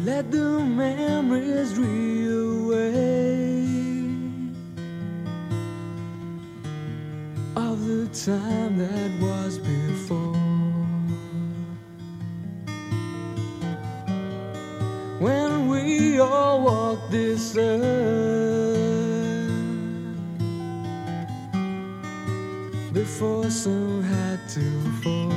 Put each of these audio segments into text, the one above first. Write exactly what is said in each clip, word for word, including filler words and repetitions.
Let the memories reel away of the time that was before, when we all walked this earth before some had to fall.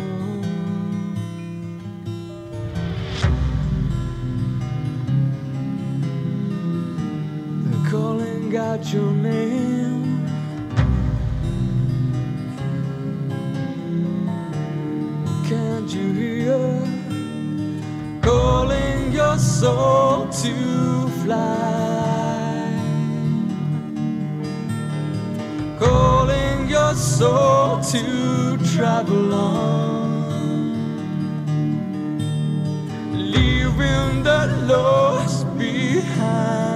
They're calling out your name, can't you hear? Calling your soul to fly, calling your soul to travel on, leaving the lost behind.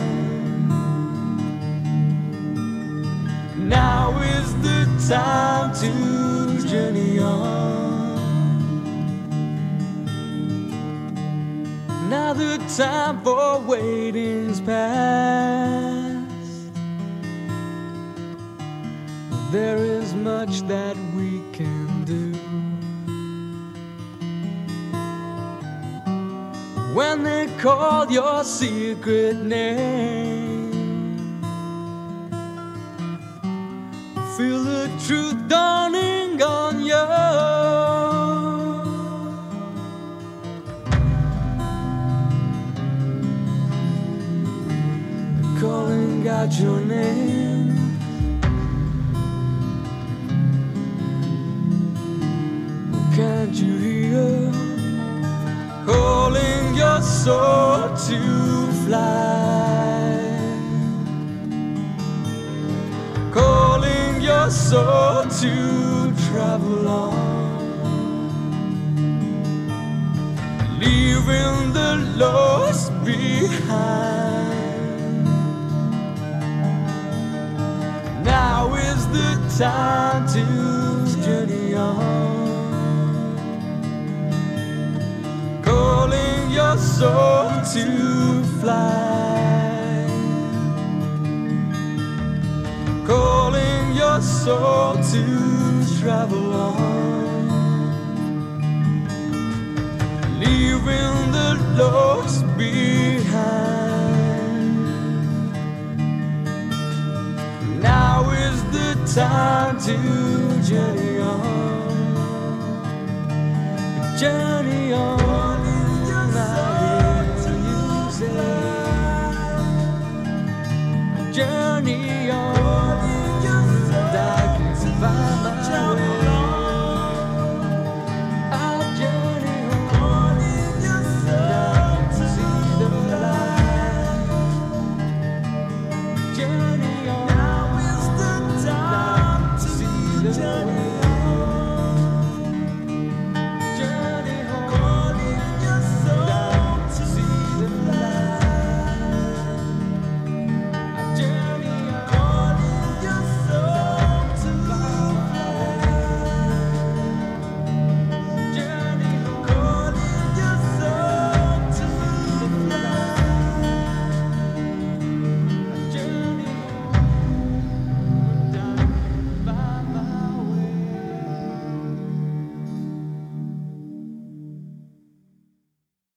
Now is the time to journey on. Now the time for waiting's past. There is much that we can do. When they call your secret name, feel the truth dawning on you. Calling out your name, can't you hear? Calling your soul to fly, calling your soul to travel on, leaving the lost behind. Now is the time to journey on, calling your soul to fly, calling your soul to travel on, leaving the lost behind. Now is the time to journey on, journey on.